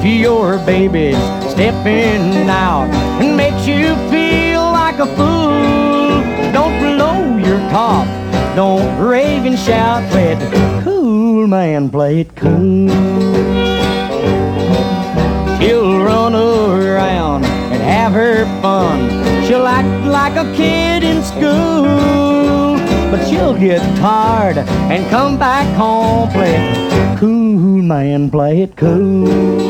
your baby's stepping out and makes you feel like a fool, don't blow your top, don't rave and shout, play it cool, man, play it cool. She'll run around and have her fun, she'll act like a kid in school, but she'll get tired and come back home, play it cool, man, play it cool.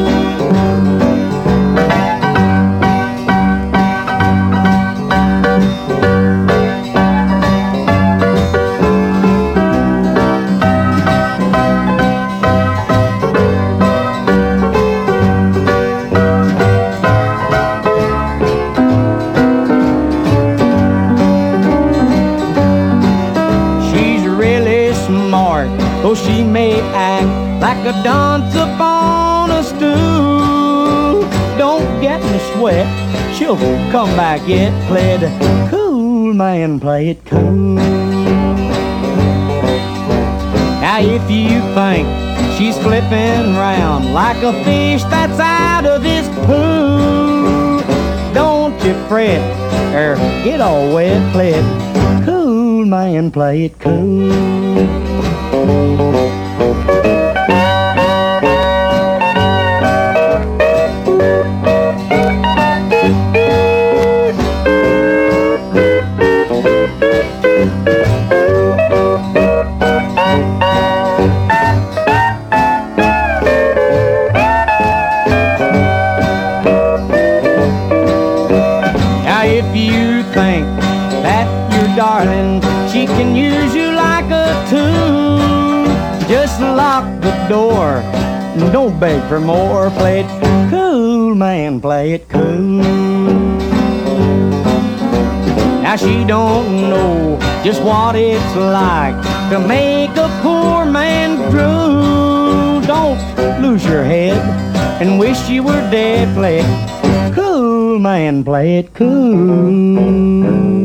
Oh, she may act like a dunce upon a stool, don't get in a sweat, she'll come back yet, play it cool, man, play it cool. Now if you think she's flipping round like a fish that's out of this pool, don't you fret or get all wet, play it cool, man, play it cool. Now if you think that your darling, she can use you like a tool, just lock the door and don't beg for more, play it cool, man, play it cool. Now she don't know just what it's like to make a poor man drool, don't lose your head and wish you were dead, play it cool, man, play it cool.